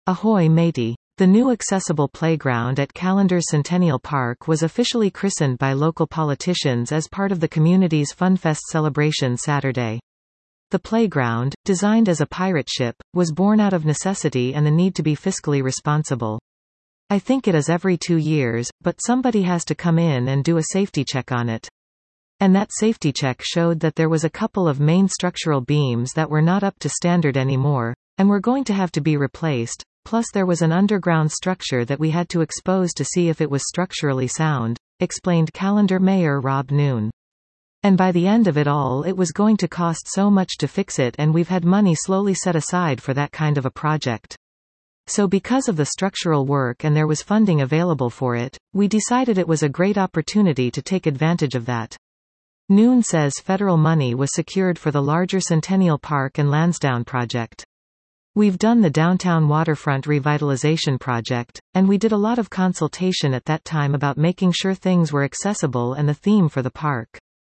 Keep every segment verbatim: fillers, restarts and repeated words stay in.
Ahoy matey. The new accessible playground at Callender's Centennial Park was officially christened by local politicians as part of the community's Funfest celebration Saturday. The playground, designed as a pirate ship, was born out of necessity and the need to be fiscally responsible. I think it is every two years, but somebody has to come in and do a safety check on it. And that safety check showed that there was a couple of main structural beams that were not up to standard anymore, and were going to have to be replaced. Plus there was an underground structure that we had to expose to see if it was structurally sound, explained Callender Mayor Rob Noon. And by the end of it all it was going to cost so much to fix it, and we've had money slowly set aside for that kind of a project. So because of the structural work and there was funding available for it, we decided it was a great opportunity to take advantage of that. Noon says federal money was secured for the larger Centennial Park and Lansdowne project. We've done the downtown waterfront revitalization project, and we did a lot of consultation at that time about making sure things were accessible and the theme for the park.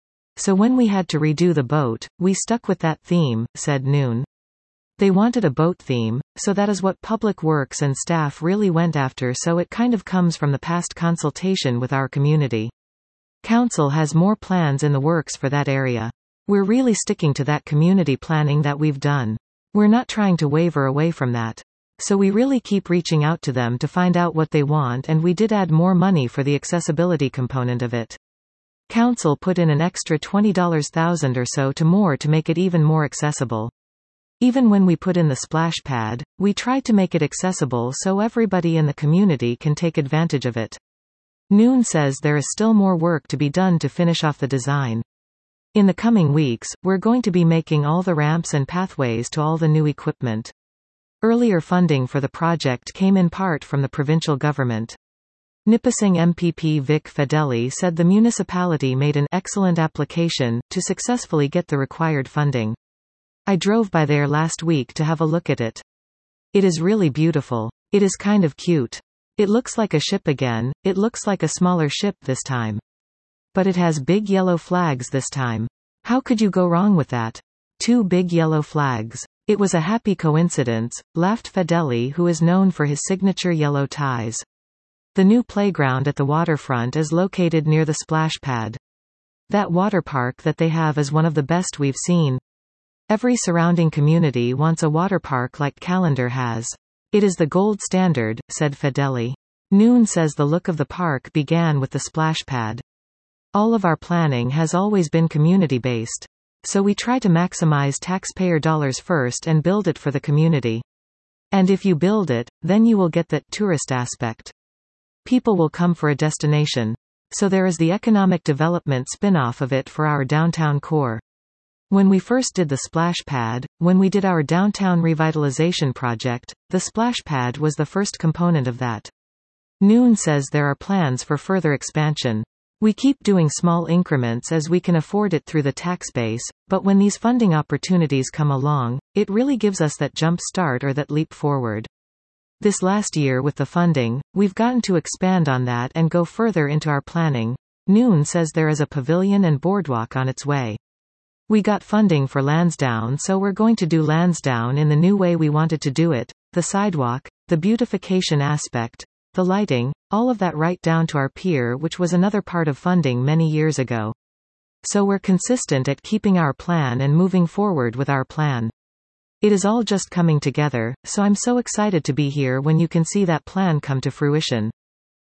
So when we had to redo the boat, we stuck with that theme, said Noon. They wanted a boat theme, so that is what Public Works and staff really went after, so it kind of comes from the past consultation with our community. Council has more plans in the works for that area. We're really sticking to that community planning that we've done. We're not trying to waver away from that. So we really keep reaching out to them to find out what they want, and we did add more money for the accessibility component of it. Council put in an extra twenty thousand dollars or so to more to make it even more accessible. Even when we put in the splash pad, we tried to make it accessible so everybody in the community can take advantage of it. Noon says there is still more work to be done to finish off the design. In the coming weeks, we're going to be making all the ramps and pathways to all the new equipment. Earlier funding for the project came in part from the provincial government. Nipissing M P P Vic Fedeli said the municipality made an excellent application to successfully get the required funding. I drove by there last week to have a look at it. It is really beautiful. It is kind of cute. It looks like a ship again, it looks like a smaller ship this time. But it has big yellow flags this time. How could you go wrong with that? Two big yellow flags. It was a happy coincidence, laughed Fedeli, who is known for his signature yellow ties. The new playground at the waterfront is located near the splash pad. That water park that they have is one of the best we've seen. Every surrounding community wants a water park like Callender has. It is the gold standard, said Fedeli. Noon says the look of the park began with the splash pad. All of our planning has always been community-based. So we try to maximize taxpayer dollars first and build it for the community. And if you build it, then you will get that tourist aspect. People will come for a destination. So there is the economic development spin-off of it for our downtown core. When we first did the splash pad, when we did our downtown revitalization project, the splash pad was the first component of that. Noon says there are plans for further expansion. We keep doing small increments as we can afford it through the tax base, but when these funding opportunities come along, it really gives us that jump start or that leap forward. This last year with the funding, we've gotten to expand on that and go further into our planning. Noon says there is a pavilion and boardwalk on its way. We got funding for Lansdowne, so we're going to do Lansdowne in the new way we wanted to do it, the sidewalk, the beautification aspect, the lighting, all of that right down to our pier, which was another part of funding many years ago. So we're consistent at keeping our plan and moving forward with our plan. It is all just coming together, so I'm so excited to be here when you can see that plan come to fruition.